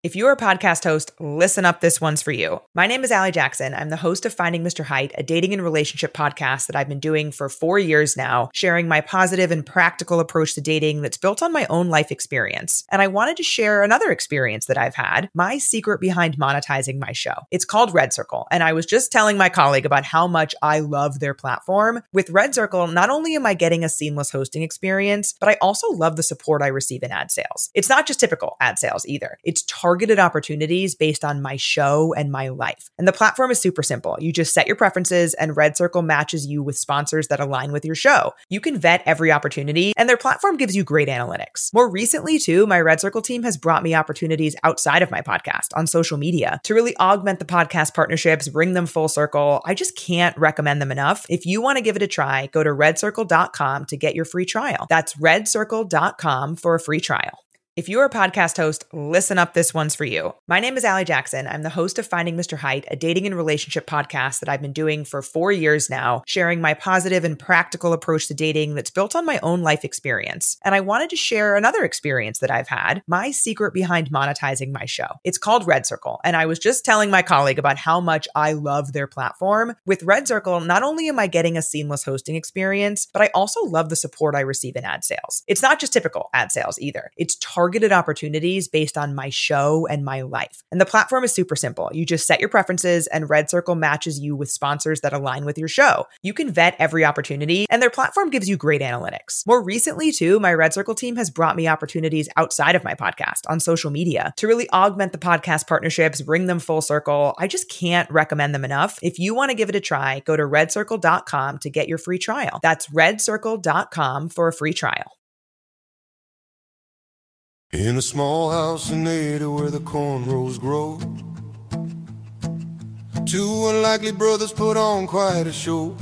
If you're a podcast host, listen up, this one's for you. My name is Allie Jackson. I'm the host of Finding Mr. Height, a dating and relationship podcast that I've been doing for 4 years now, sharing my positive and practical approach to dating that's built on my own life experience. And I wanted to share another experience that I've had, my secret behind monetizing my show. It's called Red Circle, and I was just telling my colleague about how much I love their platform. With Red Circle, not only am I getting a seamless hosting experience, but I also love the support I receive in ad sales. It's not just typical ad sales either. It's targeted opportunities based on my show and my life. And the platform is super simple. You just set your preferences and Red Circle matches you with sponsors that align with your show. You can vet every opportunity and their platform gives you great analytics. More recently too, my Red Circle team has brought me opportunities outside of my podcast on social media to really augment the podcast partnerships, bring them full circle. I just can't recommend them enough. If you want to give it a try, go to redcircle.com to get your free trial. That's redcircle.com for a free trial. If you're a podcast host, listen up, this one's for you. My name is Allie Jackson. I'm the host of Finding Mr. Height, a dating and relationship podcast that I've been doing for 4 years now, sharing my positive and practical approach to dating that's built on my own life experience. And I wanted to share another experience that I've had, my secret behind monetizing my show. It's called Red Circle, and I was just telling my colleague about how much I love their platform. With Red Circle, not only am I getting a seamless hosting experience, but I also love the support I receive in ad sales. It's not just typical ad sales either. It's targeted opportunities based on my show and my life. And the platform is super simple. You just set your preferences and Red Circle matches you with sponsors that align with your show. You can vet every opportunity and their platform gives you great analytics. More recently too, my Red Circle team has brought me opportunities outside of my podcast on social media to really augment the podcast partnerships, bring them full circle. I just can't recommend them enough. If you want to give it a try, go to redcircle.com to get your free trial. That's redcircle.com for a free trial. In a small house in Ada where the cornrows grow, two unlikely brothers put on quite a show.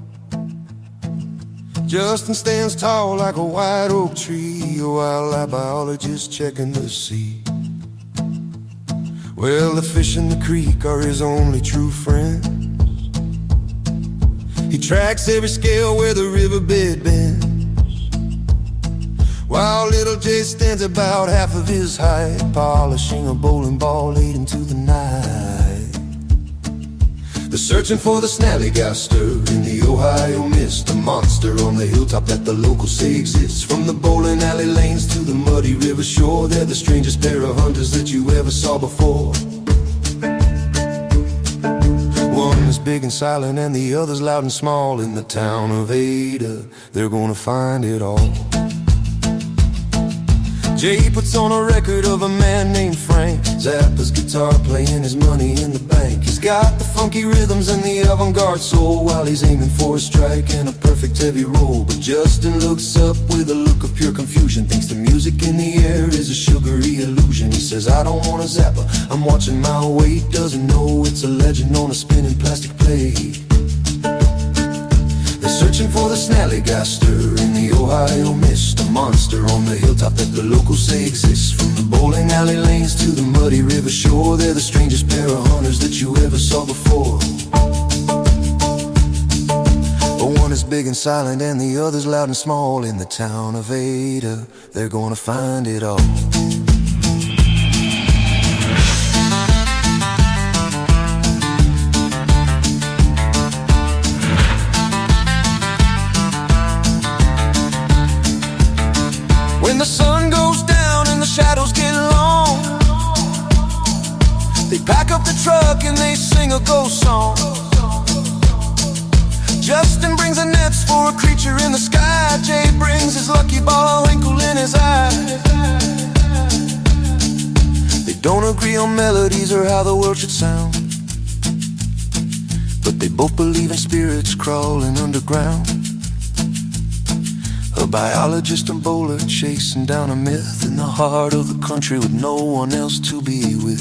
Justin stands tall like a white oak tree, a wildlife biologist checking the sea. Well, the fish in the creek are his only true friends. He tracks every scale where the riverbed bends, while little Jay stands about half of his height, polishing a bowling ball late into the night. They're searching for the snallygaster in the Ohio mist, a monster on the hilltop that the locals say exists. From the bowling alley lanes to the muddy river shore, they're the strangest pair of hunters that you ever saw before. One is big and silent and the other's loud and small. In the town of Ada, they're gonna find it all. Jay puts on a record of a man named Frank Zappa's guitar playing his money in the bank. He's got the funky rhythms and the avant-garde soul, while he's aiming for a strike and a perfect heavy roll. But Justin looks up with a look of pure confusion, thinks the music in the air is a sugary illusion. He says, I don't want a Zappa, I'm watching my weight. Doesn't know it's a legend on a spinning plastic plate. They're searching for the snallygaster in the Ohio mist, a monster on the hilltop that the locals say exists. From the bowling alley lanes to the muddy river shore, they're the strangest pair of hunters that you ever saw before. But one is big and silent and the other's loud and small. In the town of Ada, they're gonna find it all. When the sun goes down and the shadows get long, they pack up the truck and they sing a ghost song. Justin brings the nets for a creature in the sky. Jay brings his lucky ball winkle in his eye. They don't agree on melodies or how the world should sound, but they both believe in spirits crawling underground. A biologist and bowler chasing down a myth in the heart of the country with no one else to be with.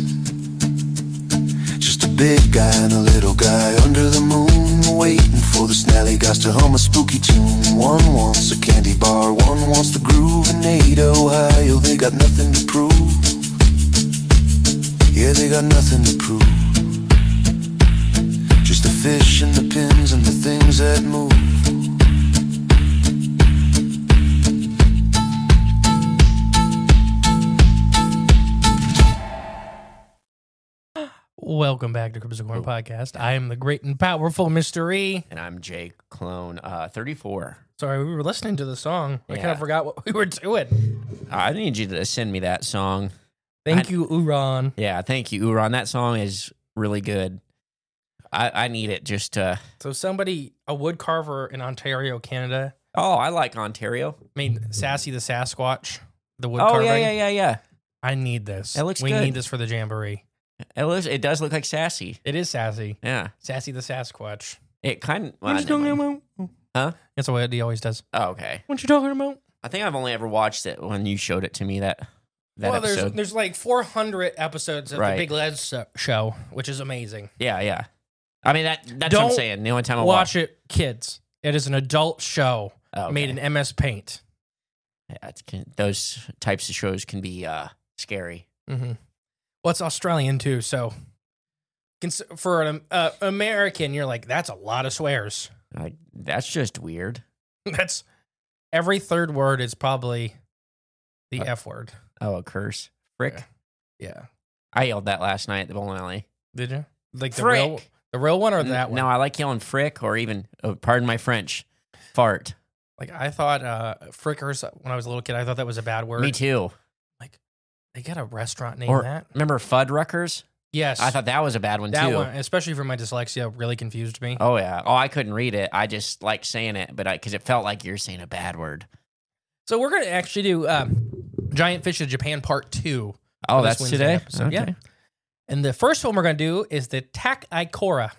Just a big guy and a little guy under the moon, waiting for the snallygaster to hum a spooky tune. One wants a candy bar, one wants the groove. In Ada, Ohio, they got nothing to prove. Yeah, they got nothing to prove. Just the fish and the pins and the things that move. Welcome back to Crypto Corn Podcast. I am the great and powerful Mr. E. And I'm Jake Clone, 34. Sorry, we were listening to the song. I kind Yeah. of forgot what we were doing. I need you to send me that song. Thank you, Uran. Yeah, thank you, Uran. That song is really good. I need it just to... So somebody, a wood carver in Ontario, Canada, Oh, I like Ontario. made Sassy the Sasquatch, the wood Oh, carving. yeah. I need this. It looks we good. need this for the Jamboree. It does look like Sassy. It is Sassy. Yeah. Sassy the Sasquatch. It kind of... What you talking about? Huh? That's what he always does. Oh, okay. What you talking about? I think I've only ever watched it when you showed it to me, that episode. There's like 400 episodes of Right. the Big Les show, which is amazing. Yeah. I mean, that's what I'm Don't saying. The only time I Watch it, kids. It is an adult show okay. made in MS Paint. Yeah, those types of shows can be scary. Mm-hmm. Well, it's Australian too, so for an American, you're like, that's a lot of swears. That's just weird. That's every third word is probably the F word. Oh, a curse. Frick. Yeah. I yelled that last night at the bowling alley. Did you? Like Frick. the real one or that one? No, I like yelling frick or even, pardon my French, fart. Like I thought frickers when I was a little kid, I thought that was a bad word. Me too. Like they got a restaurant named Or that. remember Fuddruckers? Yes. I thought that was a bad one that too. one, especially for my dyslexia, really confused me. Oh yeah. Oh, I couldn't read it. I just like saying it, but because it felt like you're saying a bad word. So we're going to actually do Giant Fish of Japan Part 2. Oh, this that's Wednesday today? episode. Okay. Yeah. And the first one we're going to do is the Tak-I-Kora.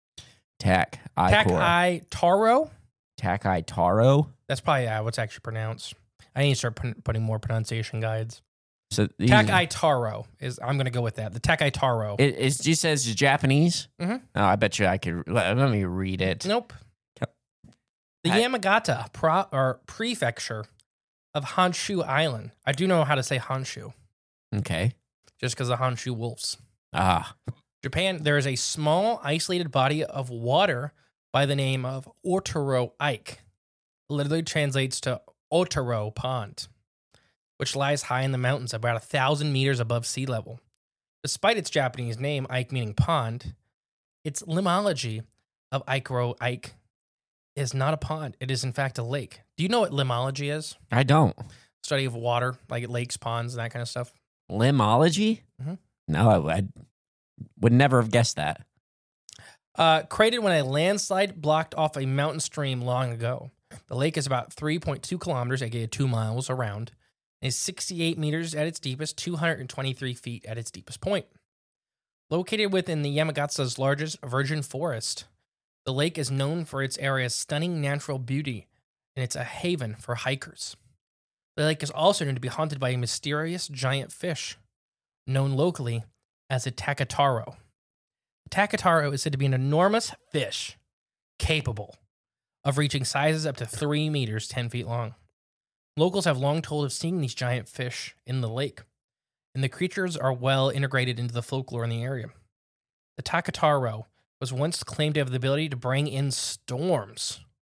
Tak-I Taro. Taro. That's probably what's actually pronounced. I need to start putting more pronunciation guides. So Tak-I-Taro is. I'm going to go with that. The Tak-I-Taro. It just says Japanese. Mhm. Oh, I bet you I could. Let me read it. Nope. The Yamagata prefecture of Honshu Island. I do know how to say Honshu, Okay. just because of Honshu wolves. Ah. Japan, there is a small, isolated body of water by the name of Otaro Ike. Literally translates to Otaro Pond, which lies high in the mountains, about 1,000 meters above sea level. Despite its Japanese name, Ike meaning pond, its limnology of Ikero Ike is not a pond. It is, in fact, a lake. Do you know what limnology is? I don't. Study of water, like lakes, ponds, and that kind of stuff. Limnology? Mhm. No, I would never have guessed that. Created when a landslide blocked off a mountain stream long ago. The lake is about 3.2 kilometers, aka 2 miles around, and is 68 meters at its deepest, 223 feet at its deepest point. Located within the Yamagata's largest virgin forest, the lake is known for its area's stunning natural beauty, and it's a haven for hikers. The lake is also known to be haunted by a mysterious giant fish, known locally as a Takataro. The Takataro is said to be an enormous fish capable of reaching sizes up to 3 meters, 10 feet long. Locals have long told of seeing these giant fish in the lake, and the creatures are well integrated into the folklore in the area. The Takataro was once claimed to have the ability to bring in storms.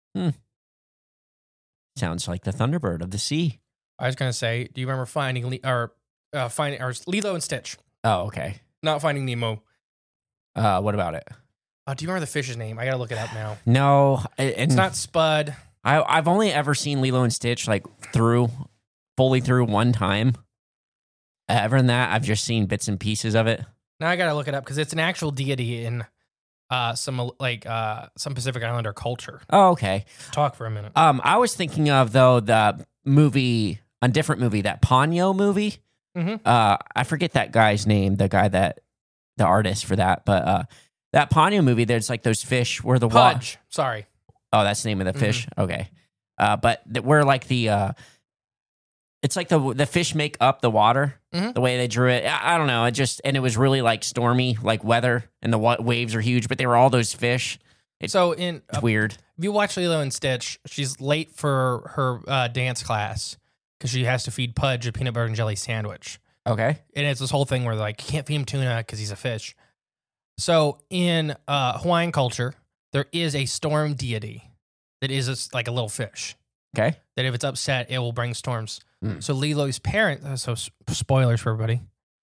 Sounds like the Thunderbird of the sea. I was going to say, do you remember finding Lilo and Stitch? Oh, okay. Not Finding Nemo. What about it? Do you remember the fish's name? I got to look it up now. No, It's not Spud. I've only ever seen Lilo and Stitch like fully through one time. Other than that, I've just seen bits and pieces of it. Now I got to look it up because it's an actual deity in some Pacific Islander culture. Oh, okay. Talk for a minute. I was thinking of though a different movie, that Ponyo movie. Mhm. I forget that guy's name, the artist for that, but that Ponyo movie, there's like those fish where the Pudge. Sorry. Oh, that's the name of the fish. Okay, but where like it's like the fish make up the water, the way they drew it. I don't know. It was really like stormy, like weather, and the waves are huge, but they were all those fish. It's weird. If you watch Lilo and Stitch, she's late for her dance class because she has to feed Pudge a peanut butter and jelly sandwich. Okay. And it's this whole thing where like you can't feed him tuna because he's a fish. So in Hawaiian culture, there is a storm deity that is like a little fish. Okay. That if it's upset, it will bring storms. So Lilo's parents, so spoilers for everybody.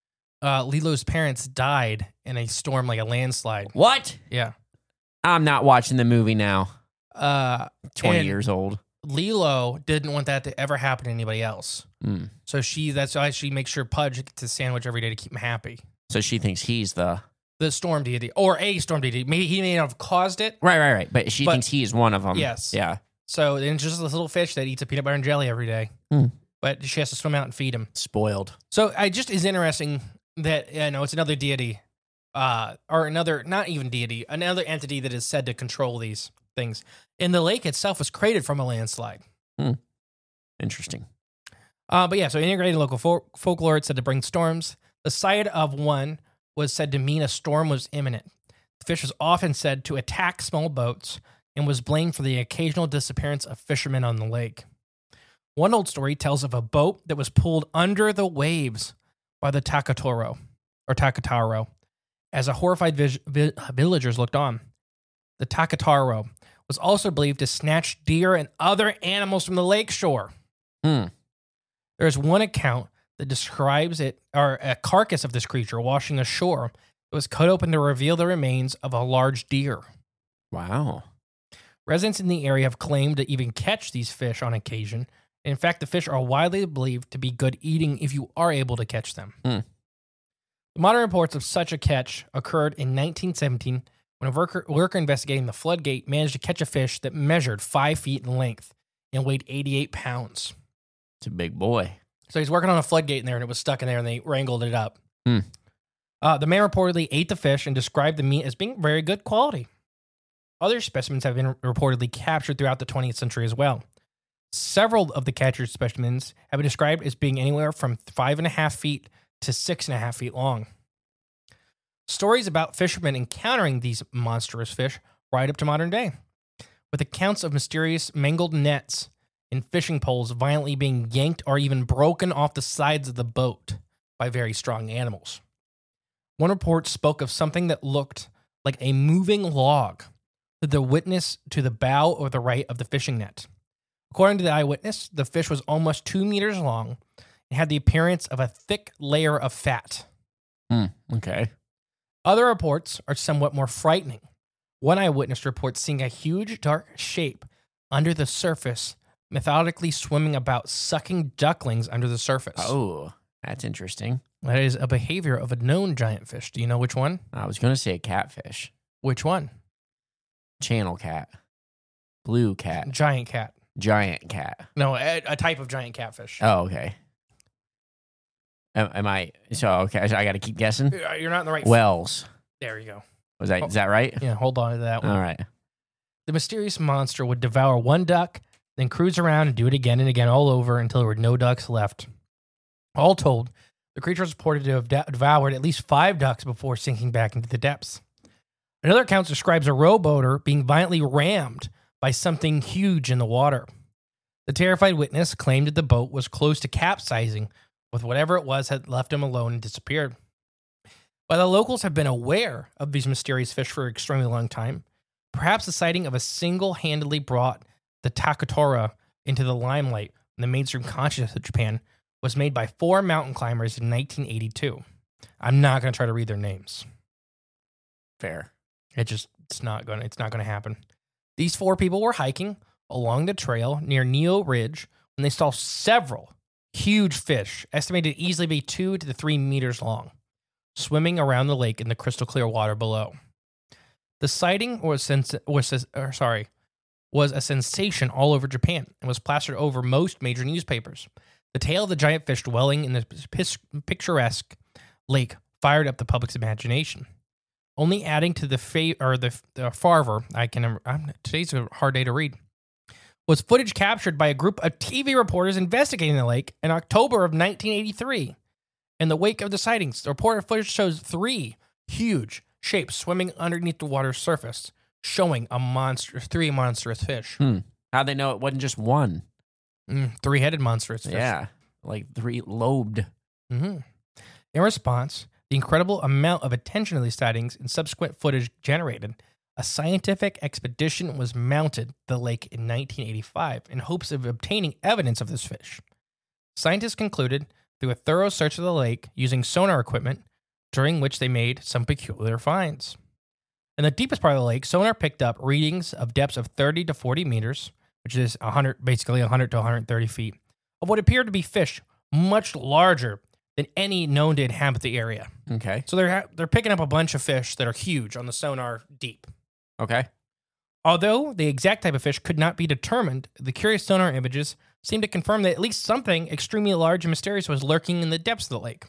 Lilo's parents died in a storm, like a landslide. What? Yeah. I'm not watching the movie now. 20 and years old. Lilo didn't want that to ever happen to anybody else. Mm. So that's why she makes sure Pudge gets a sandwich every day to keep him happy. So she thinks he's the storm deity, or a storm deity. Maybe he may not have caused it. right. But she thinks he is one of them. Yes. Yeah. So then it's just this little fish that eats a peanut butter and jelly every day. Mm. But she has to swim out and feed him. Spoiled. So I just is interesting that it's another deity, or another not even deity, another entity that is said to control these things. And the lake itself was created from a landslide. Interesting. But yeah, so integrated local folklore, it's said to bring storms. The sight of one was said to mean a storm was imminent. The fish was often said to attack small boats and was blamed for the occasional disappearance of fishermen on the lake. One old story tells of a boat that was pulled under the waves by the Takatoro, as a horrified villagers looked on. The Takataro was also believed to snatch deer and other animals from the lake shore. There is one account that describes it, or a carcass of this creature washing ashore. It was cut open to reveal the remains of a large deer. Wow. Residents in the area have claimed to even catch these fish on occasion. In fact, the fish are widely believed to be good eating if you are able to catch them. The modern reports of such a catch occurred in 1917 when a worker investigating the floodgate managed to catch a fish that measured 5 feet in length and weighed 88 pounds. It's a big boy. So he's working on a floodgate in there, and it was stuck in there, and they wrangled it up. The man reportedly ate the fish and described the meat as being very good quality. Other specimens have been reportedly captured throughout the 20th century as well. Several of the captured specimens have been described as being anywhere from 5.5 feet to 6.5 feet long. Stories about fishermen encountering these monstrous fish right up to modern day, with accounts of mysterious mangled nets and fishing poles violently being yanked or even broken off the sides of the boat by very strong animals. One report spoke of something that looked like a moving log with the witness to the bow or the right of the fishing net. According to the eyewitness, the fish was almost 2 meters long and had the appearance of a thick layer of fat. Okay. Other reports are somewhat more frightening. One eyewitness reports seeing a huge dark shape under the surface, methodically swimming about, sucking ducklings under the surface. Oh, that's interesting. That is a behavior of a known giant fish. Do you know which one? I was going to say a catfish. Which one? Channel cat. Blue cat. Giant cat. Giant cat. No, a type of giant catfish. Oh, okay. Am I? So, okay, I got to keep guessing? You're not in the right... Wells. There you go. Is that right? Yeah, hold on to that one. All right. The mysterious monster would devour one duck, then cruise around and do it again and again all over until there were no ducks left. All told, the creature was reported to have devoured at least 5 ducks before sinking back into the depths. Another account describes a rowboater being violently rammed by something huge in the water. The terrified witness claimed that the boat was close to capsizing, with whatever it was had left him alone and disappeared. While the locals have been aware of these mysterious fish for an extremely long time, perhaps the sighting of a single-handedly brought the Takatora into the limelight in the mainstream consciousness of Japan was made by 4 mountain climbers in 1982. I'm not going to try to read their names. Fair. It's not going to happen. These 4 people were hiking along the trail near Neo Ridge when they saw several huge fish, estimated to easily be 2 to 3 meters long, swimming around the lake in the crystal clear water below. The sighting was a sensation all over Japan and was plastered over most major newspapers. The tale of the giant fish dwelling in the picturesque lake fired up the public's imagination. Only adding to the fervor, today's a hard day to read, was footage captured by a group of TV reporters investigating the lake in October of 1983. In the wake of the sightings, the reported footage shows 3 huge shapes swimming underneath the water's surface, showing 3 monstrous fish. How'd they know it wasn't just one? 3-headed monstrous fish. Yeah, like 3-lobed. Mm-hmm. In response, the incredible amount of attention to these sightings and subsequent footage generated, a scientific expedition was mounted to the lake in 1985 in hopes of obtaining evidence of this fish. Scientists concluded, through a thorough search of the lake using sonar equipment, during which they made some peculiar finds. In the deepest part of the lake, sonar picked up readings of depths of 30 to 40 meters, which is 100 to 130 feet, of what appeared to be fish much larger than any known to inhabit the area. Okay. So they're picking up a bunch of fish that are huge on the sonar deep. Okay. Although the exact type of fish could not be determined, the curious sonar images seem to confirm that at least something extremely large and mysterious was lurking in the depths of the lake.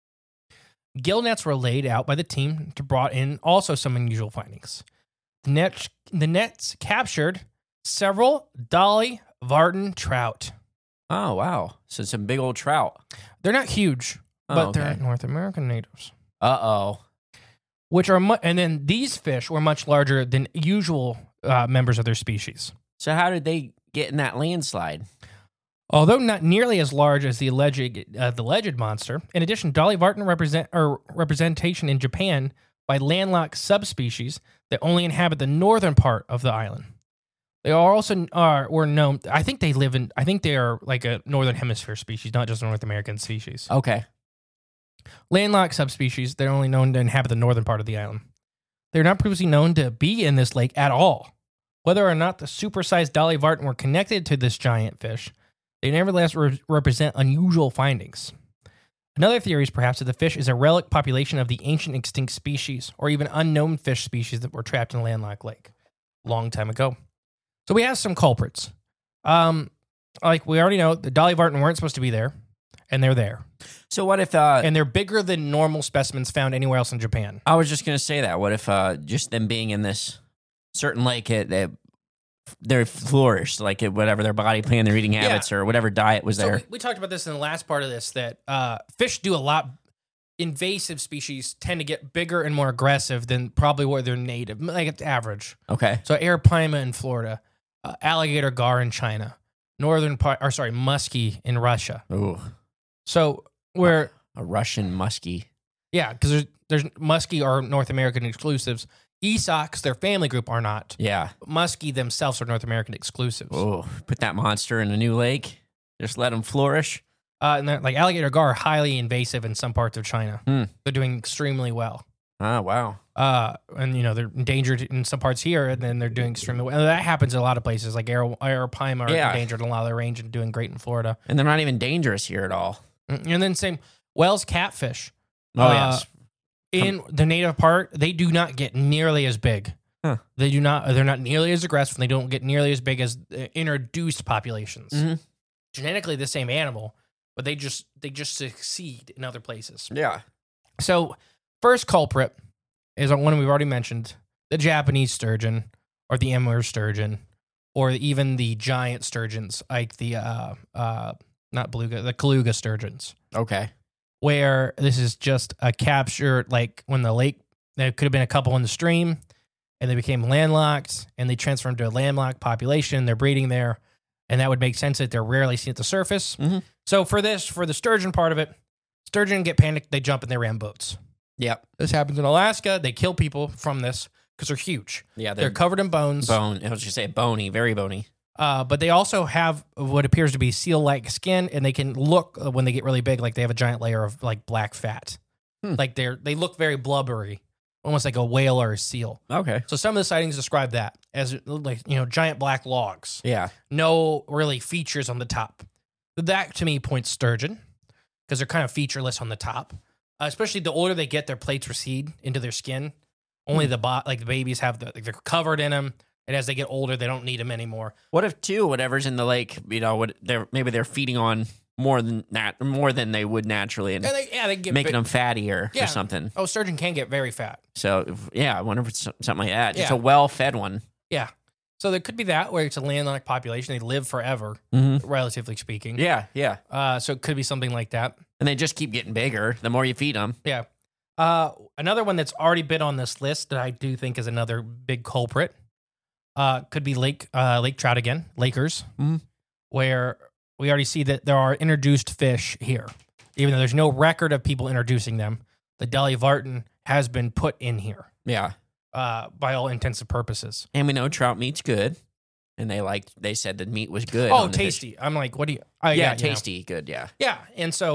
Gill nets were laid out by the team to brought in also some unusual findings. The nets captured several Dolly Varden trout. Oh, wow. So some big old trout. They're not huge, Oh, but okay. they're North American natives. Uh-oh. Which are and then these fish were much larger than usual members of their species. So how did they get in that landslide? Although not nearly as large as the alleged monster, in addition, Dolly Varden representation in Japan by landlocked subspecies that only inhabit the northern part of the island. They are also were known. I think they are like a northern hemisphere species, not just a North American species. Okay. Landlocked subspecies, they're only known to inhabit the northern part of the island. They're not previously known to be in this lake at all. Whether or not the supersized Dolly Varden were connected to this giant fish, they nevertheless represent unusual findings. Another theory is perhaps that the fish is a relic population of the ancient extinct species, or even unknown fish species that were trapped in a landlocked lake a long time ago. So we have some culprits. Like we already know, the Dolly Varden weren't supposed to be there, and they're there. So what if... and they're bigger than normal specimens found anywhere else in Japan. I was just going to say that. What if just them being in this certain lake, they're flourished, like whatever their body plan, their eating habits, or whatever diet was there. So we talked about this in the last part of this, that fish do a lot. Invasive species tend to get bigger and more aggressive than probably what they're native. Like it's average. Okay. So arapaima in Florida, alligator gar in China, muskie in Russia. Ooh. So where a Russian muskie. Yeah, because there's muskie are North American exclusives. Esox, their family group, are not. Yeah. Muskie themselves are North American exclusives. Oh, put that monster in a new lake. Just let them flourish. And like alligator gar are highly invasive in some parts of China. They're doing extremely well. Oh, wow. And they're endangered in some parts here, and then they're doing extremely well. And that happens in a lot of places. Like arapaima are endangered in a lot of their range and doing great in Florida. And they're not even dangerous here at all. And then same Wells catfish. Oh, yes. In the native part, they do not get nearly as big. Huh. They're not nearly as aggressive, and they don't get nearly as big as introduced populations. Mm-hmm. Genetically the same animal, but they just succeed in other places. Yeah. So first culprit is one we've already mentioned, the Japanese sturgeon, or the Amur sturgeon, or even the giant sturgeons, like the not beluga, the Kaluga sturgeons. Okay. Where this is just a capture, like when the lake, there could have been a couple in the stream, and they became landlocked, and they transformed to a landlocked population. They're breeding there, and that would make sense that they're rarely seen at the surface. Mm-hmm. So for the sturgeon part of it, sturgeon get panicked, they jump and they ram boats. Yep. This happens in Alaska. They kill people from this because they're huge. Yeah, they're covered in bones. I was just say bony, very bony. But they also have what appears to be seal-like skin, and they can look, when they get really big, like they have a giant layer of like black fat. Like they look very blubbery, almost like a whale or a seal. Okay. So some of the sightings describe that as like, giant black logs. Yeah. No really features on the top. That to me points sturgeon, because they're kind of featureless on the top. Especially the older they get, their plates recede into their skin. Only the babies have they're covered in them. And as they get older, they don't need them anymore. What if whatever's in the lake, maybe they're feeding on more than they would naturally, and they can get making them fattier or something. Oh, sturgeon can get very fat. So I wonder if it's something like that. Just Yeah. a well-fed one. Yeah. So there could be that, where it's a landlocked population. They live forever, relatively speaking. Yeah, yeah. So it could be something like that. And they just keep getting bigger the more you feed them. Yeah. Another one that's already been on this list that I do think is another big culprit could be lake trout again, Lakers, where we already see that there are introduced fish here. Even though there's no record of people introducing them, the Dolly Varden has been put in here. Yeah. By all intents and purposes. And we know trout meat's good. And they said the meat was good. Oh, tasty. I'm like, what do you... tasty, good, yeah. Yeah, and so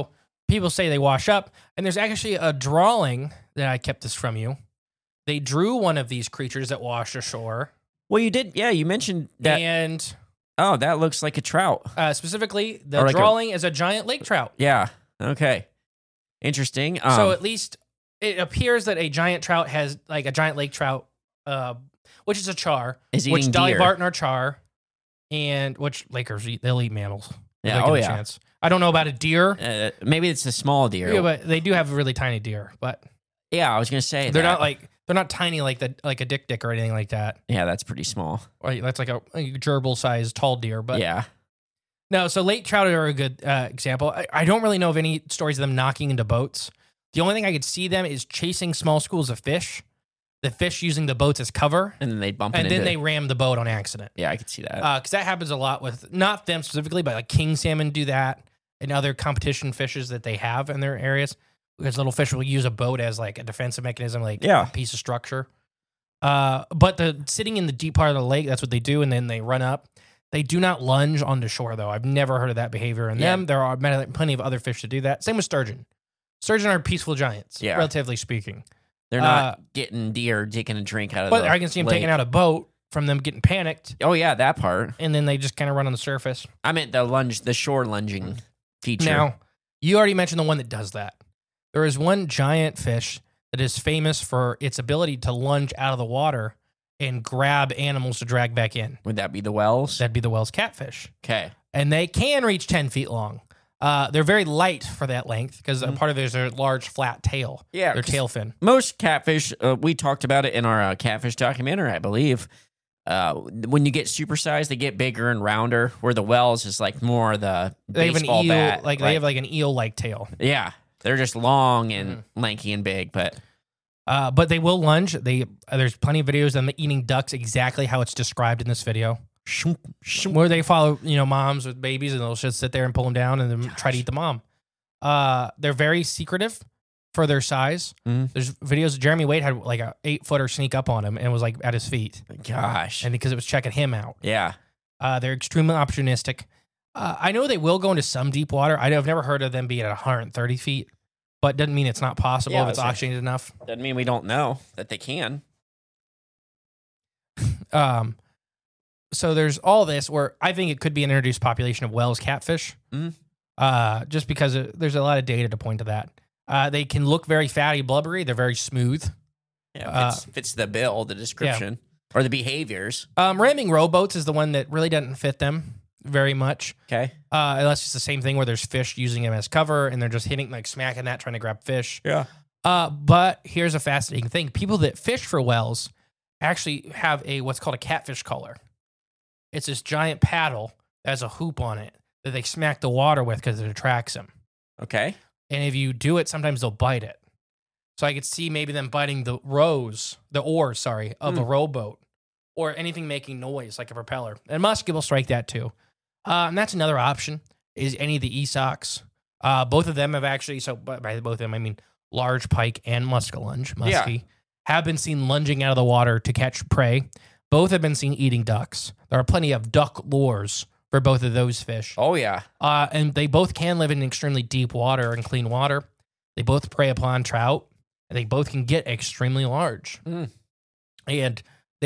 people say they wash up, and there's actually a drawing that I kept this from you. They drew one of these creatures that washed ashore. Well, you did. Yeah, you mentioned that. And oh, that looks like a trout. specifically, the Or like drawing is a giant lake trout. Yeah. Okay. Interesting. So at least it appears that a giant trout has like a giant lake trout, which is a char, is which eating Dolly deer. Varden are char, and which Lakers eat. They'll eat mammals. Yeah. They'll Oh, give a yeah. chance. I don't know about a deer. Maybe it's a small deer. Yeah, but they do have really tiny deer. But Yeah, I was gonna say they're that. not tiny like a dick or anything like that. Yeah, that's pretty small. Or that's like a gerbil sized tall deer. But Yeah. no, so lake trout are a good example. I don't really know of any stories of them knocking into boats. The only thing I could see them is chasing small schools of fish. The fish using the boats as cover, And then they bump and into then they ram the boat on accident. Yeah, I could see that. Because that happens a lot with not them specifically, but like king salmon do that, and other competition fishes that they have in their areas. Because little fish will use a boat as like a defensive mechanism, like Yeah. a piece of structure. But sitting in the deep part of the lake, that's what they do, and then they run up. They do not lunge onto shore, though. I've never heard of that behavior in them. There are plenty of other fish that do that. Same with sturgeon. Sturgeon are peaceful giants, relatively speaking. They're not getting deer taking a drink out of But I can see them taking out a boat from them getting panicked, Oh yeah, that part. and then they just kind of run on the surface. I meant the shore lunging feature. Now, you already mentioned the one that does that. There is one giant fish that is famous for its ability to lunge out of the water and grab animals to drag back in. Would that be the whales? That'd be the Wells catfish. Okay. And they can reach 10 feet long. They're very light for that length because part of it is their large flat tail. Yeah, Their 'cause tail fin. Most catfish, we talked about it in our catfish documentary, I believe. When you get supersized, they get bigger and rounder. Where the whales is like more the They have an baseball eel, bat. like they have like an eel-like tail. Yeah, they're just long and lanky and big, but But they will lunge. There's plenty of videos of them eating ducks exactly how it's described in this video. Where they follow, moms with babies and they'll just sit there and pull them down and then try to eat the mom. They're very secretive for their size. Mhm. There's videos. Jeremy Wade had like a 8-footer sneak up on him and was like at his feet, gosh, and because it was checking him out. yeah, They're extremely opportunistic. I know they will go into some deep water. I've never heard of them being at 130 feet, but doesn't mean it's not possible Yeah, if it's I was oxygenated enough. doesn't mean we don't know that they can. So there's all this where I think it could be an introduced population of Wells catfish. Mhm. Just because there's a lot of data to point to that. They can look very fatty, blubbery. They're very smooth. Yeah, fits the bill, the description, or the behaviors. Ramming rowboats is the one that really doesn't fit them very much. Okay. Unless it's the same thing where there's fish using them as cover and they're just hitting, like smacking that, trying to grab fish. Yeah. But here's a fascinating thing. People that fish for Wells actually have what's called a catfish collar. It's this giant paddle that has a hoop on it that they smack the water with because it attracts them. Okay. And if you do it, sometimes they'll bite it. So I could see maybe them biting the oars, of a rowboat or anything making noise like a propeller. And muskie will strike that too. And that's another option is any of the Esox. Both of them have actually, so by both of them, I mean large pike and muskie have been seen lunging out of the water to catch prey. Both have been seen eating ducks. There are plenty of duck lures for both of those fish. Oh yeah. And they both can live in extremely deep water and clean water. They both prey upon trout, and they both can get extremely large. Mm. And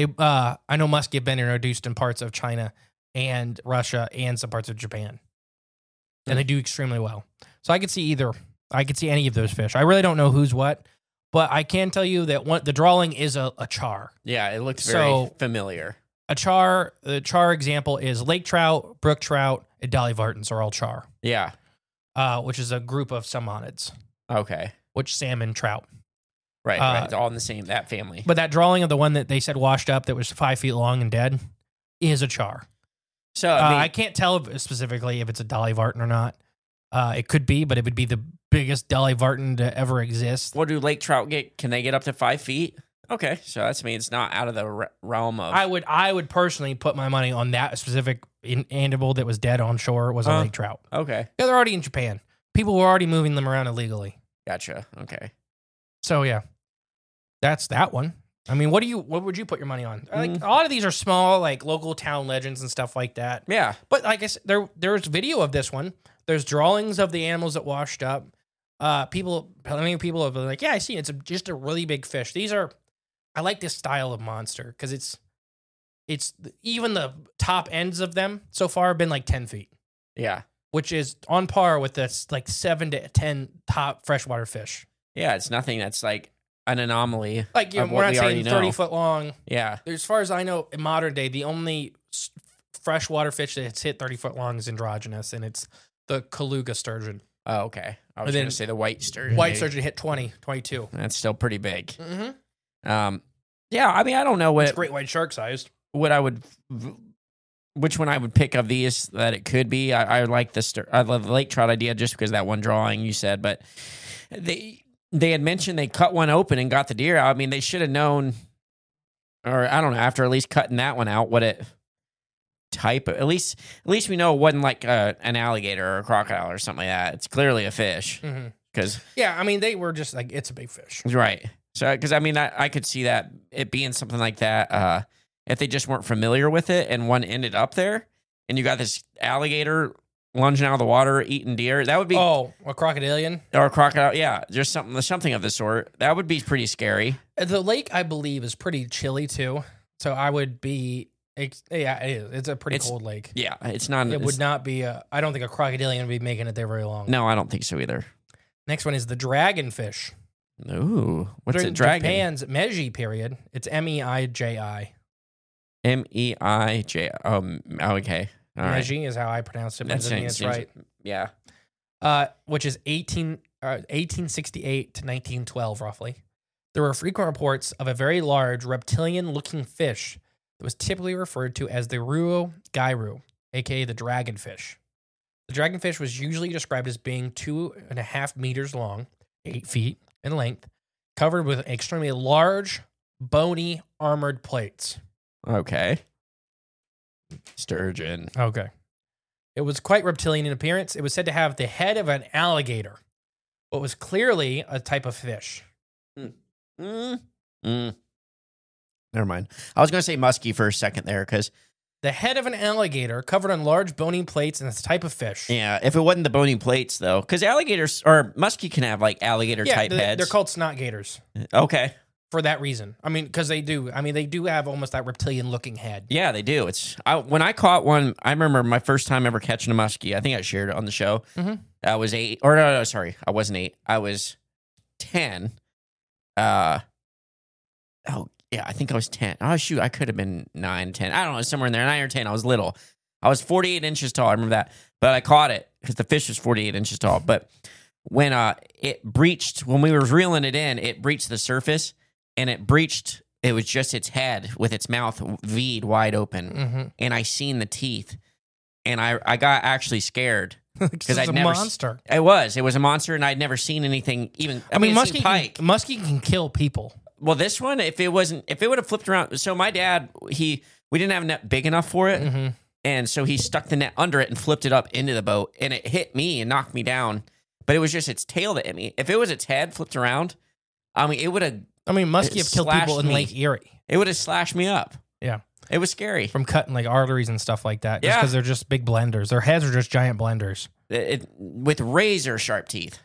I know muskie have been introduced in parts of China and Russia and some parts of Japan, and they do extremely well. So I could see either. I could see any of those fish. I really don't know who's what, but I can tell you that the drawing is a char. Yeah, it looks very familiar. The char example is lake trout, brook trout, and Dolly Vartons are all char. Yeah. Which is a group of salmonids, Okay. which salmon, trout. Right. It's all in that family. But that drawing of the one that they said washed up that was 5 feet long and dead is a char. So I can't tell specifically if it's a Dolly Varton or not. It could be, but it would be the biggest Dolly Varton to ever exist. what do lake trout get? Can they get up to 5 feet? Okay, so that's means it's not out of the realm of. I would personally put my money on that specific animal that was dead on shore was a lake trout. Okay, Yeah, they're already in Japan. People were already moving them around illegally. gotcha. Okay. So yeah, that's that one. I mean, what would you put your money on? Like a lot of these are small, like local town legends and stuff like that. Yeah. But like I said, there's video of this one. There's drawings of the animals that washed up. Plenty of people have been like, yeah, I see it. It's just a really big fish. I like this style of monster because it's even the top ends of them so far have been like 10 feet. Yeah. Which is on par with this like 7 to 10 top freshwater fish. Yeah, it's nothing that's like an anomaly. Like, you know, we're not saying 30 foot long. Yeah. As far as I know, in modern day, the only freshwater fish that's hit 30 foot long is androgynous, and it's the Kaluga sturgeon. Oh, okay. I was going to say the white sturgeon. White sturgeon hit 20, 22. That's still pretty big. Mm-hmm. Yeah, I mean, I don't know what... It's great white shark sized. Which one I would pick of these that it could be. I like I love the lake trout idea just because that one drawing you said, but they had mentioned they cut one open and got the deer out. I mean, they should have known, or I don't know, after at least cutting that one out, what it type of, at least we know it wasn't like an alligator or a crocodile or something like that. It's clearly a fish. Because yeah, I mean, they were just like, it's a big fish. Right. So, because I mean, I could see that it being something like that. If they just weren't familiar with it and one ended up there and you got this alligator lunging out of the water, eating deer, that would be... Oh, a crocodilian? Or a crocodile, yeah. Just something of the sort. That would be pretty scary. The lake, I believe, is pretty chilly, too. So I would be... Yeah, it is. It's a pretty cold lake. Yeah, it's not... It would not be... I don't think a crocodilian would be making it there very long. No, I don't think so either. Next one is the dragonfish. Ooh, what's a dragon? Japan's Meiji period. It's Meiji. Meij. Oh, okay. All right. Meiji is how I pronounce it, but I think that's right. Yeah. Which is 1868 to 1912, roughly. There were frequent reports of a very large reptilian-looking fish that was typically referred to as the Ruo Gairu, a.k.a. the dragonfish. The dragonfish was usually described as being 2.5 meters long, 8 feet in length, covered with extremely large, bony, armored plates. Okay. Sturgeon. Okay. It was quite reptilian in appearance. It was said to have the head of an alligator, but was clearly a type of fish. Never mind. I was going to say muskie for a second there because... The head of an alligator covered in large bony plates and it's a type of fish. Yeah, if it wasn't the bony plates, though. Because alligators, or muskie can have like alligator-type heads. They're called snot gators. Okay. For that reason. I mean, because they do. I mean, they do have almost that reptilian-looking head. Yeah, they do. When I caught one, I remember my first time ever catching a muskie. I think I shared it on the show. Mm-hmm. I was 8. Or no, sorry. I wasn't 8. I was 10. Yeah, I think I was 10. Oh, shoot. I could have been 9, 10. I don't know. Somewhere in there. 9 or 10. I was little. I was 48 inches tall. I remember that. But I caught it because the fish was 48 inches tall. But when it breached, when we were reeling it in, it breached the surface and it breached. It was just its head with its mouth V'd wide open. Mm-hmm. And I seen the teeth. And I got actually scared. Because it's a monster. It was a monster. And I'd never seen anything even. I mean muskie can kill people. Well, this one, if it would have flipped around. So my dad, we didn't have a net big enough for it. Mm-hmm. And so he stuck the net under it and flipped it up into the boat. And it hit me and knocked me down. But it was just its tail that hit me. If it was its head flipped around, I mean, it would have. I mean, muskie have killed people in Lake Erie. It would have slashed me up. Yeah. It was scary. From cutting like arteries and stuff like that. Just Yeah. because they're just big blenders. Their heads are just giant blenders. With razor sharp teeth.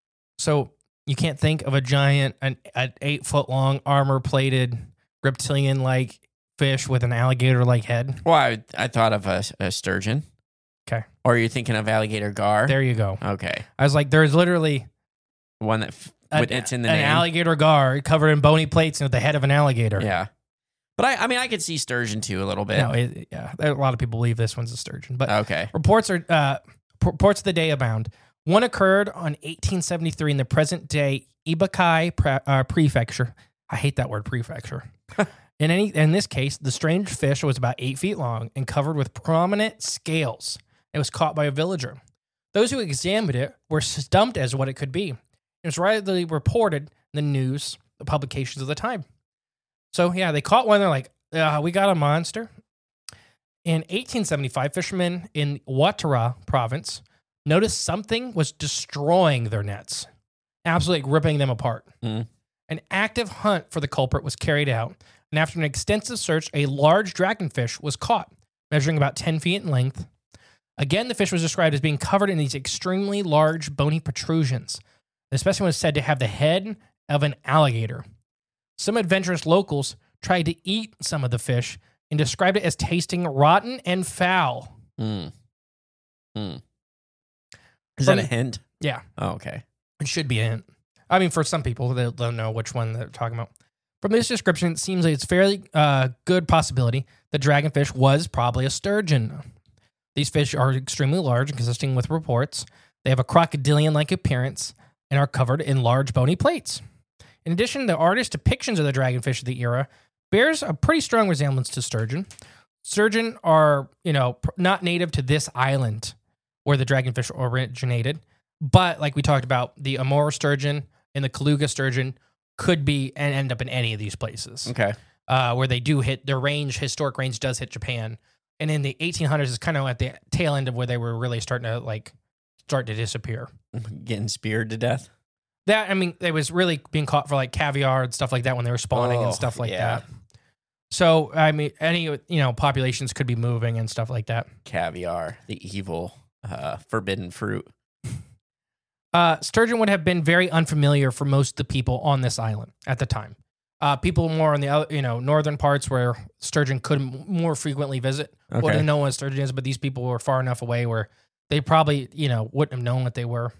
So you can't think of an 8 foot long armor plated reptilian like fish with an alligator like head. Well, I thought of a sturgeon. Okay. Or you're thinking of alligator gar. There you go. Okay. I was like, there's literally One that it's in the an name. alligator gar covered in bony plates and with the head of an alligator. Yeah. But I mean, I could see sturgeon too a little bit. No, a lot of people believe this one's a sturgeon. But okay. Reports of the day abound. One occurred on 1873 in the present-day Ibukai Prefecture. I hate that word, prefecture. In this case, the strange fish was about 8 feet long and covered with prominent scales. It was caught by a villager. Those who examined it were stumped as what it could be. It was widely reported in the news, the publications of the time. So, yeah, they caught one. They're like, we got a monster. In 1875, fishermen in Watara province noticed something was destroying their nets, absolutely ripping them apart. Mm. An active hunt for the culprit was carried out, and after an extensive search, a large dragonfish was caught, measuring about 10 feet in length. Again, the fish was described as being covered in these extremely large bony protrusions. The specimen was said to have the head of an alligator. Some adventurous locals tried to eat some of the fish and described it as tasting rotten and foul. Is that a hint? Yeah. Oh, okay. It should be a hint. I mean, for some people, they'll know which one they're talking about. From this description, it seems like it's fairly good possibility the dragonfish was probably a sturgeon. These fish are extremely large and consisting with reports. They have a crocodilian-like appearance and are covered in large bony plates. In addition, the artist's depictions of the dragonfish of the era bears a pretty strong resemblance to sturgeon. Sturgeon are, not native to this island where the dragonfish originated, but like we talked about, the Amur sturgeon and the Kaluga sturgeon could be and end up in any of these places. Okay. Where they do hit their range, historic range does hit Japan. And in the 1800s is kind of at the tail end of where they were really starting to disappear. Getting speared to death? They was really being caught for like caviar and stuff like that when they were spawning and stuff like that. So, any, populations could be moving and stuff like that. Caviar, the evil, forbidden fruit. Sturgeon would have been very unfamiliar for most of the people on this island at the time. People more in the northern parts where sturgeon could more frequently visit wouldn't know what sturgeon is, but these people were far enough away where they probably wouldn't have known what they were.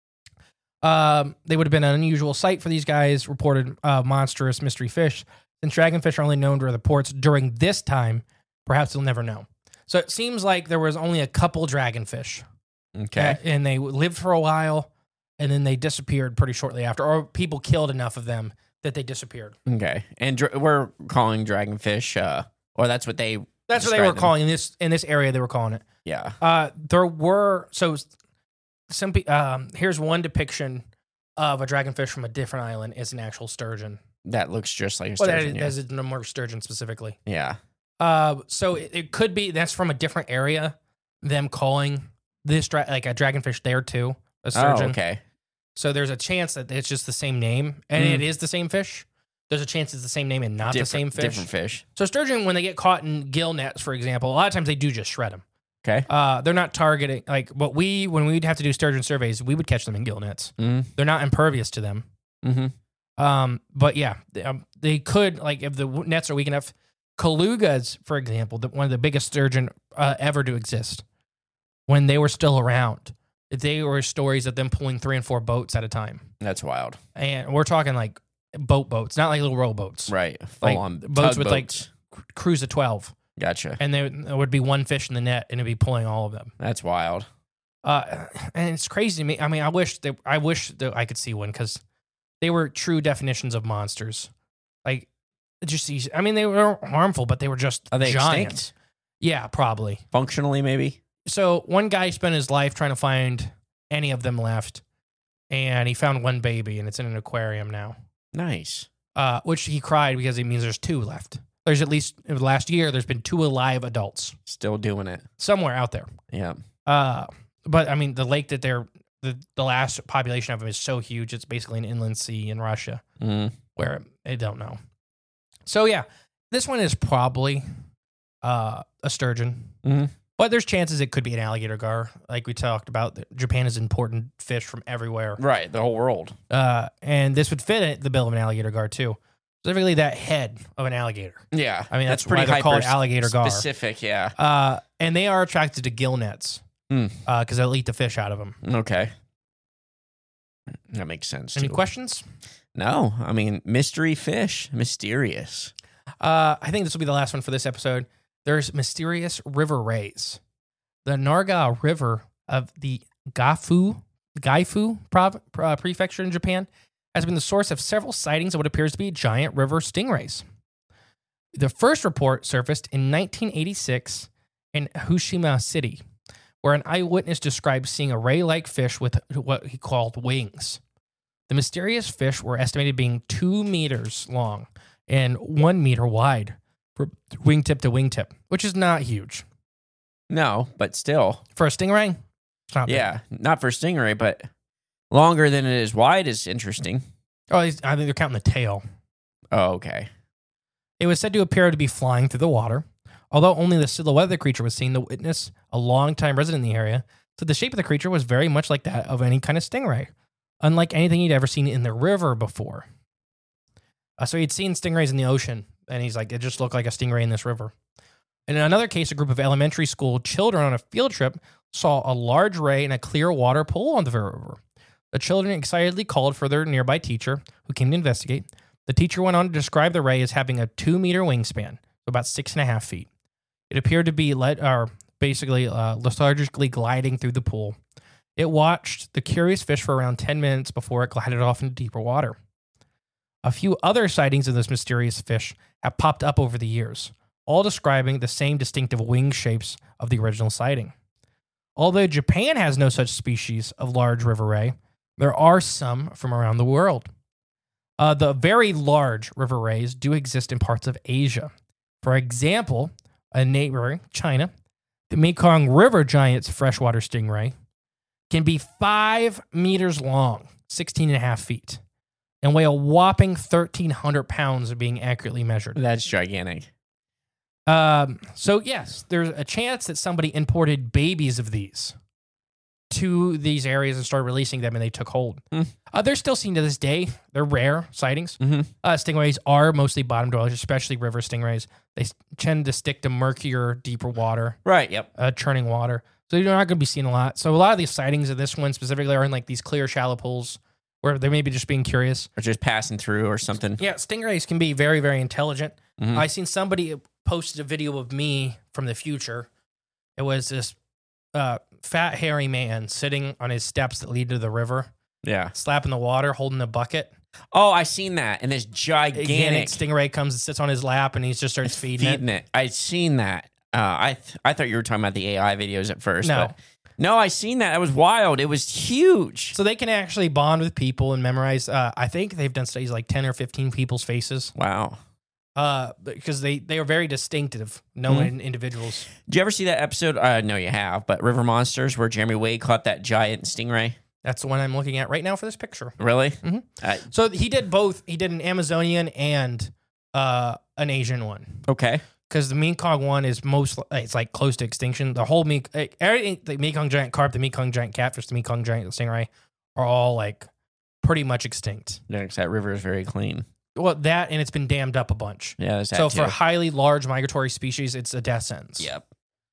They would have been an unusual sight for these guys. Reported monstrous mystery fish. Since dragonfish are only known to the ports during this time, perhaps they'll never know. So it seems like there was only a couple dragonfish. Okay, and they lived for a while, and then they disappeared pretty shortly after, or people killed enough of them that they disappeared. Okay. And we're calling dragonfish, or that's what they... That's what they were calling in this area. They were calling it. Yeah. There were... So, here's one depiction of a dragonfish from a different island as an actual sturgeon. That looks just like a sturgeon. Well, that is a Namur sturgeon specifically. Yeah. So it could be that's from a different area, them calling this like a dragonfish there too, a sturgeon. Oh, okay. So there's a chance that it's just the same name, and it is the same fish. There's a chance it's the same name and not the same fish. Different fish. So sturgeon, when they get caught in gill nets, for example, a lot of times they do just shred them. Okay. They're not targeting, like when we'd have to do sturgeon surveys, we would catch them in gill nets. They're not impervious to them. But yeah, they could, like if the nets are weak enough, Kalugas, for example, one of the biggest sturgeon ever to exist, when they were still around, they were stories of them pulling 3 and 4 boats at a time. That's wild. And we're talking like boats, not like little rowboats. Right. Like on boats with like crews of 12. Gotcha. And there would be one fish in the net, and it'd be pulling all of them. That's wild. And it's crazy to me. I mean, I wish that I could see one because they were true definitions of monsters. Like, they were harmful, but they were just Are they giant. extinct? Yeah, probably. Functionally, maybe? So one guy spent his life trying to find any of them left, and he found one baby, and it's in an aquarium now. Nice. Which he cried because it means there's 2 left. There's at least, in the last year, there's been 2 alive adults. Still doing it. Somewhere out there. Yeah. But I mean, the lake that the last population of them is so huge, it's basically an inland sea in Russia, where I don't know. So yeah, this one is probably a sturgeon, but there's chances it could be an alligator gar, like we talked about. Japan is important fish from everywhere, Right, the whole world. and this would fit the bill of an alligator gar too. Specifically, that head of an alligator. Yeah, I mean that's pretty why they call it alligator gar. Specific, yeah. And they are attracted to gill nets because they'll eat the fish out of them. Okay, that makes sense. Any too. questions? No, I mean mystery fish, mysterious. I think this will be the last one for this episode. There's mysterious river rays. The Narga River of the Gaifu prefecture in Japan has been the source of several sightings of what appears to be giant river stingrays. The first report surfaced in 1986 in Hiroshima City, where an eyewitness described seeing a ray-like fish with what he called wings. The mysterious fish were estimated being 2 meters long and 1 meter wide from wingtip to wingtip, which is not huge. No, but still. For a stingray, it's not big. Yeah, not for stingray, but longer than it is wide is interesting. Oh, I think they're counting the tail. Oh, okay. It was said to appear to be flying through the water. Although only the silhouette of the creature was seen, the witness, a long-time resident in the area, said the shape of the creature was very much like that of any kind of stingray. unlike anything he'd ever seen in the river before. So he'd seen stingrays in the ocean, and he's like, it just looked like a stingray in this river. And in another case, a group of elementary school children on a field trip saw a large ray in a clear water pool on the river. The children excitedly called for their nearby teacher, who came to investigate. The teacher went on to describe the ray as having a 2-meter wingspan, about 6.5 feet. It appeared to be lethargically gliding through the pool. It watched the curious fish for around 10 minutes before it glided off into deeper water. A few other sightings of this mysterious fish have popped up over the years, all describing the same distinctive wing shapes of the original sighting. Although Japan has no such species of large river ray, there are some from around the world. The very large river rays do exist in parts of Asia. For example, a neighbor, China, the Mekong River giant's freshwater stingray can be 5 meters long, 16.5 feet, and weigh a whopping 1,300 pounds of being accurately measured. That's gigantic. So yes, there's a chance that somebody imported babies of these to these areas and started releasing them, and they took hold. They're still seen to this day. They're rare sightings. Stingrays are mostly bottom dwellers, especially river stingrays. They tend to stick to murkier, deeper water. Right, yep. Churning water. So you're not going to be seeing a lot. So a lot of these sightings of this one specifically are in like these clear, shallow pools where they may be just being curious. Or just passing through or something. Yeah, stingrays can be very, very intelligent. I seen somebody posted a video of me from the future. It was this fat, hairy man sitting on his steps that lead to the river. Yeah. Slapping the water, holding a bucket. Oh, I seen that. And this gigantic stingray comes and sits on his lap, and he just starts feeding it. I seen that. I thought you were talking about the AI videos at first. No. But no, I seen that. It was wild. It was huge. So they can actually bond with people and memorize. I think they've done studies like 10 or 15 people's faces. Wow. Because they are very distinctive, known individuals. Did you ever see that episode? No, you have. But River Monsters, where Jeremy Wade caught that giant stingray. That's the one I'm looking at right now for this picture. Really? So he did both. He did an Amazonian and an Asian one. Okay. Because the Mekong one is it's like close to extinction. The whole everything, the Mekong giant carp, the Mekong giant catfish, the Mekong giant stingray are all like pretty much extinct. Yeah, because that river is very clean. Well, that and it's been dammed up a bunch. Yeah, there's that so too. For highly large migratory species, it's a death sentence. Yep.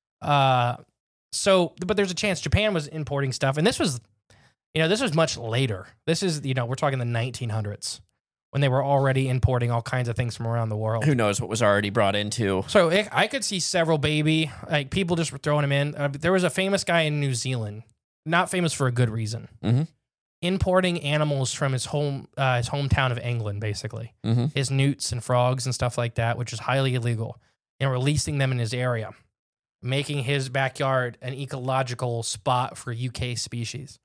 But there's a chance Japan was importing stuff, and this was much later. This is, we're talking the 1900s when they were already importing all kinds of things from around the world. Who knows what was already brought into? So I could see several baby, like people just were throwing them in. There was a famous guy in New Zealand, not famous for a good reason, importing animals from his hometown of England, basically. His newts and frogs and stuff like that, which is highly illegal, and releasing them in his area, making his backyard an ecological spot for UK species.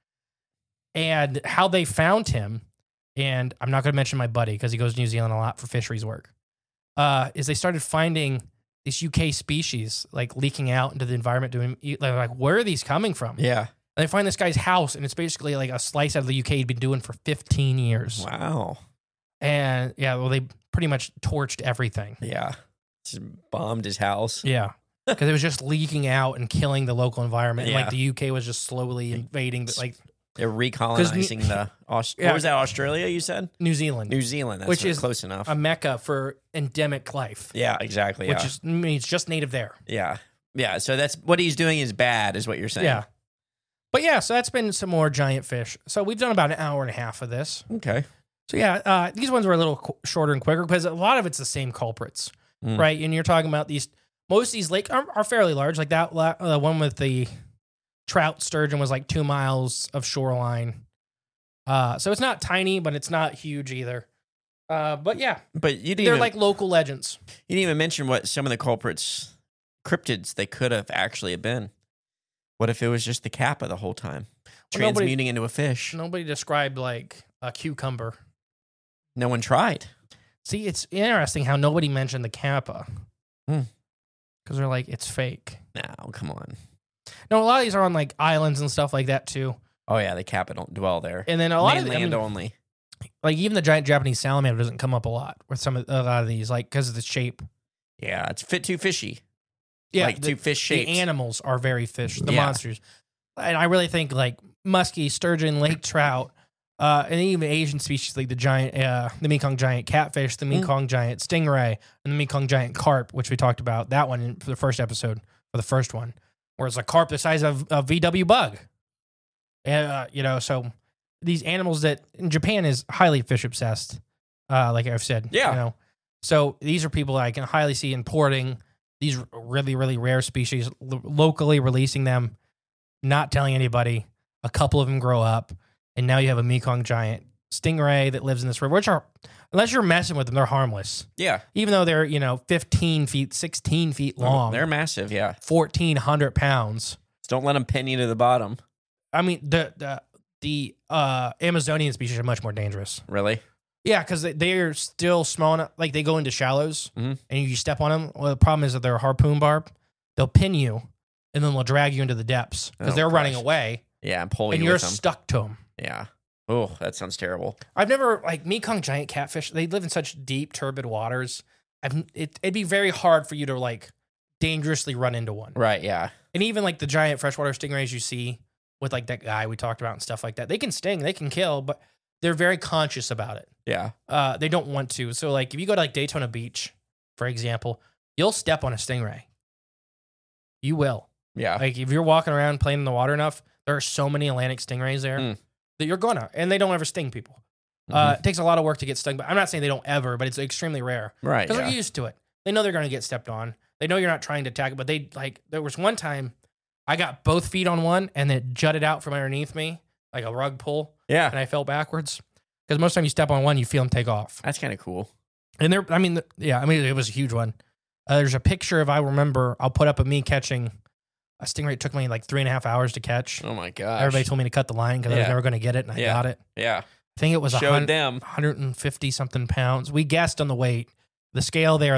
And how they found him, and I'm not going to mention my buddy because he goes to New Zealand a lot for fisheries work, is they started finding these UK species like leaking out into the environment. Like, where are these coming from? Yeah. And they find this guy's house, and it's basically like a slice out of the UK he'd been doing for 15 years. Wow. And they pretty much torched everything. Yeah. Just bombed his house. Yeah. Because it was just leaking out and killing the local environment. Yeah. And, the UK was just slowly invading. They're recolonizing what was that, Australia, you said? New Zealand. New Zealand, that's which is close enough. A mecca for endemic life. Yeah, exactly. Which means just native there. Yeah. Yeah, so that's what he's doing is bad, is what you're saying. Yeah. But yeah, so that's been some more giant fish. So we've done about an hour and a half of this. Okay. So yeah, these ones were a little shorter and quicker because a lot of it's the same culprits, right? And you're talking about most of these lakes are fairly large. Like that one with the trout sturgeon was like 2 miles of shoreline. So it's not tiny, but it's not huge either. But yeah, but they're like local legends. You didn't even mention what some of the cryptids they could have actually been. What if it was just the kappa the whole time, transmuting into a fish? Nobody described like a cucumber. No one tried. See, it's interesting how nobody mentioned the kappa. Because they're like, it's fake. No, come on. No, a lot of these are on like islands and stuff like that too. Oh yeah, the kappa don't dwell there. And then a lot of land only. Like even the giant Japanese salamander doesn't come up a lot with a lot of these, like because of the shape. Yeah, it's too fishy. Yeah, like too fish shaped. The animals are very fish. The monsters, and I really think like muskie, sturgeon, lake trout And even Asian species like the Mekong giant catfish, the Mekong giant stingray, and the Mekong giant carp, which we talked about that one for the first episode, or the first one, where it's a carp the size of a VW bug. So these animals that in Japan is highly fish obsessed, like I've said. Yeah. So these are people that I can highly see importing these really, really rare species, locally releasing them, not telling anybody. A couple of them grow up. And now you have a Mekong giant stingray that lives in this river, which are, unless you're messing with them, they're harmless. Yeah. Even though they're, 15 feet, 16 feet long. They're massive, yeah. 1,400 pounds. Just don't let them pin you to the bottom. I mean, the Amazonian species are much more dangerous. Really? Yeah, because they're still small enough. Like, they go into shallows, and you step on them. Well, the problem is that they're a harpoon barb. They'll pin you, and then they'll drag you into the depths because they're running away. Yeah, and pull you and you're with them. stuck to them. Yeah. Oh, that sounds terrible. I've never, Mekong giant catfish, they live in such deep, turbid waters. It'd be very hard for you to, dangerously run into one. Right, yeah. And even, the giant freshwater stingrays you see with, that guy we talked about and stuff like that, they can sting, they can kill, but they're very conscious about it. Yeah. They don't want to. So, if you go to, Daytona Beach, for example, you'll step on a stingray. You will. Yeah. If you're walking around playing in the water enough, there are so many Atlantic stingrays there that you're gonna, and they don't ever sting people. It takes a lot of work to get stung, but I'm not saying they don't ever, but it's extremely rare. Right. Because they're used to it. They know they're going to get stepped on. They know you're not trying to attack it, but there was one time I got both feet on one and it jutted out from underneath me like a rug pull. Yeah. And I fell backwards. Because most time you step on one, you feel them take off. That's kind of cool. And it was a huge one. There's a picture, if I remember, I'll put up of me catching a stingray. It took me 3.5 hours to catch. Oh my gosh. Everybody told me to cut the line because I was never going to get it, and I got it. Yeah. I think it was 150 something pounds. We guessed on the weight. The scale there,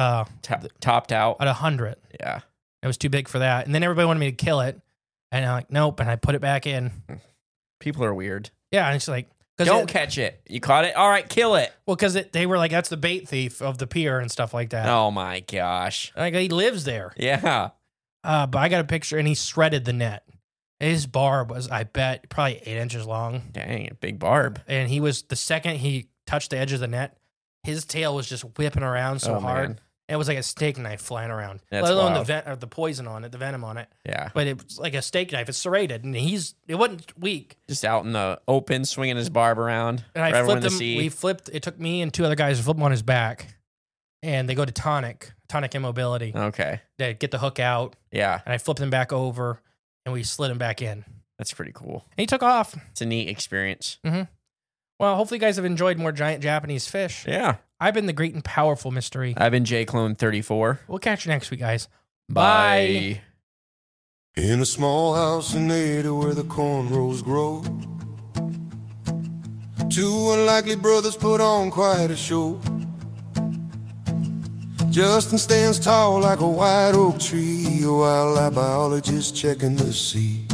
topped out at 100. Yeah. It was too big for that. And then everybody wanted me to kill it. And I'm like, nope. And I put it back in. People are weird. Yeah. And it's like, don't catch it. You caught it? All right, kill it. Well, because they were like, that's the bait thief of the pier and stuff like that. Oh my gosh. He lives there. Yeah. But I got a picture and he shredded the net. His barb was, I bet, probably 8 inches long. Dang, a big barb. And he was, the second he touched the edge of the net, his tail was just whipping around so hard. Man. It was like a steak knife flying around. That's let alone wild. the poison on it, the venom on it. Yeah. But it was like a steak knife. It's serrated, and it wasn't weak. Just out in the open, swinging his barb around. And I flipped him. We flipped. It took me and 2 other guys to flip him on his back, and they go to tonic immobility. Okay. They get the hook out. Yeah. And I flipped him back over, and we slid him back in. That's pretty cool. And he took off. It's a neat experience. Mm-hmm. Well, hopefully you guys have enjoyed more giant Japanese fish. Yeah. I've been the great and powerful mystery. I've been JClone34. We'll catch you next week, guys. Bye. In a small house in Ada where the cornrows grow, 2 unlikely brothers put on quite a show. Justin stands tall like a white oak tree, a wildlife biologist checking the sea.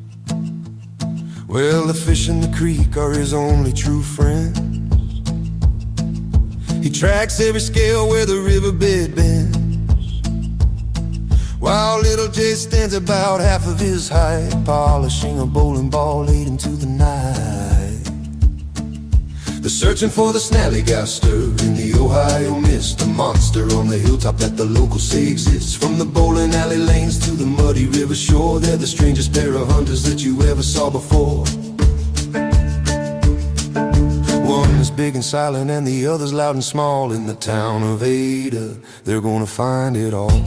Well, the fish in the creek are his only true friends. He tracks every scale where the riverbed bends, while little Jay stands about half of his height, polishing a bowling ball late into the night. They're searching for the snallygaster in the Ohio mist, a monster on the hilltop that the locals say exists. From the bowling alley lanes to the muddy river shore, they're the strangest pair of hunters that you ever saw before. One is big and silent and the other's loud and small. In the town of Ada, they're gonna find it all.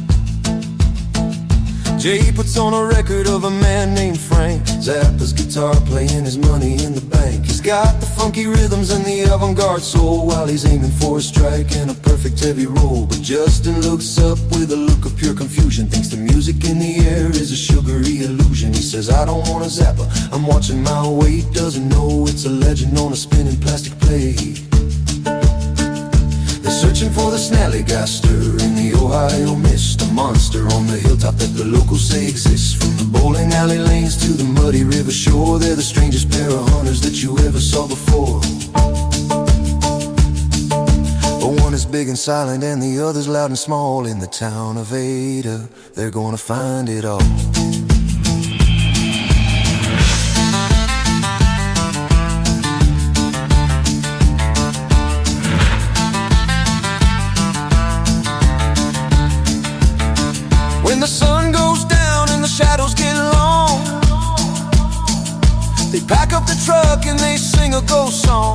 Jay puts on a record of a man named Frank Zappa's guitar playing his money in the bank. He's got the funky rhythms and the avant-garde soul, while he's aiming for a strike and a perfect heavy roll. But Justin looks up with a look of pure confusion, thinks the music in the air is a sugary illusion. He says, I don't want a Zappa, I'm watching my weight. Doesn't know it's a legend on a spinning plastic plate. Searching for the snallygaster in the Ohio mist, a monster on the hilltop that the locals say exists. From the bowling alley lanes to the muddy river shore, they're the strangest pair of hunters that you ever saw before. But one is big and silent and the other's loud and small. In the town of Ada, they're gonna find it all. truck and they sing a ghost song.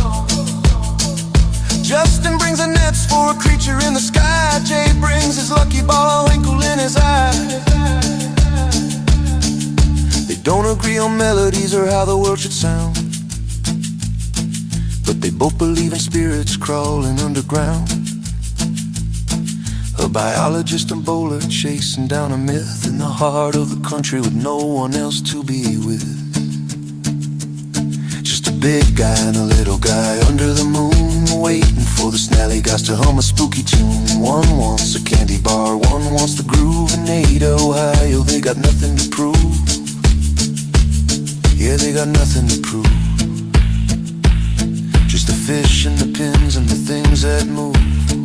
Justin brings the nets for a creature in the sky. Jay brings his lucky ball, Hinkle in his eye. They don't agree on melodies or how the world should sound, but they both believe in spirits crawling underground. A biologist and bowler chasing down a myth in the heart of the country with no one else to be with. Just a big guy and a little guy under the moon, waiting for the snallygots to hum a spooky tune. One wants a candy bar, one wants the groove. In Ada, Ohio, they got nothing to prove. Yeah, they got nothing to prove. Just the fish and the pins and the things that move.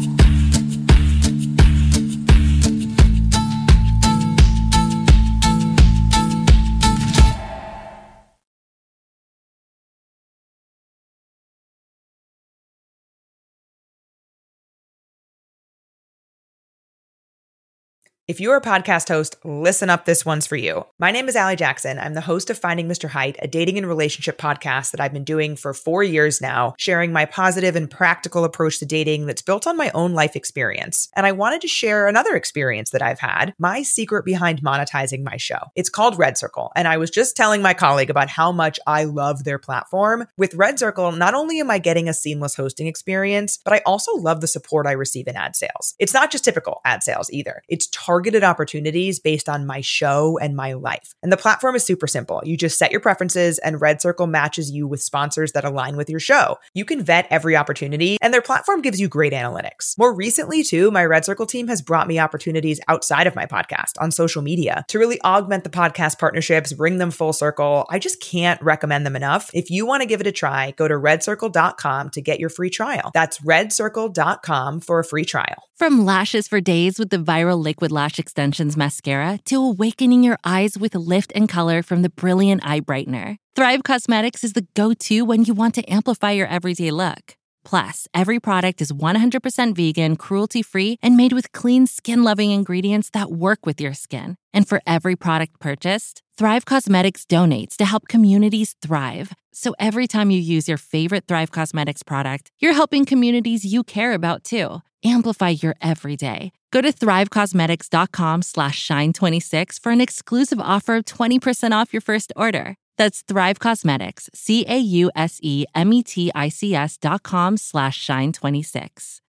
If you're a podcast host, listen up, this one's for you. My name is Allie Jackson. I'm the host of Finding Mr. Height, a dating and relationship podcast that I've been doing for 4 years now, sharing my positive and practical approach to dating that's built on my own life experience. And I wanted to share another experience that I've had, my secret behind monetizing my show. It's called Red Circle, and I was just telling my colleague about how much I love their platform. With Red Circle, not only am I getting a seamless hosting experience, but I also love the support I receive in ad sales. It's not just typical ad sales either. It's targeted opportunities based on my show and my life. And the platform is super simple. You just set your preferences and Red Circle matches you with sponsors that align with your show. You can vet every opportunity and their platform gives you great analytics. More recently too, my Red Circle team has brought me opportunities outside of my podcast on social media to really augment the podcast partnerships, bring them full circle. I just can't recommend them enough. If you want to give it a try, go to redcircle.com to get your free trial. That's redcircle.com for a free trial. From lashes for days with the viral Liquid Lash Extensions mascara to awakening your eyes with lift and color from the Brilliant Eye Brightener, Thrive Causemetics is the go-to when you want to amplify your everyday look. Plus, every product is 100% vegan, cruelty-free, and made with clean, skin-loving ingredients that work with your skin. And for every product purchased, Thrive Causemetics donates to help communities thrive. So every time you use your favorite Thrive Causemetics product, you're helping communities you care about too. Amplify your everyday. Go to thrivecausemetics.com/shine26 for an exclusive offer of 20% off your first order. That's Thrive Causemetics, CAUSEMETICS.com/shine26.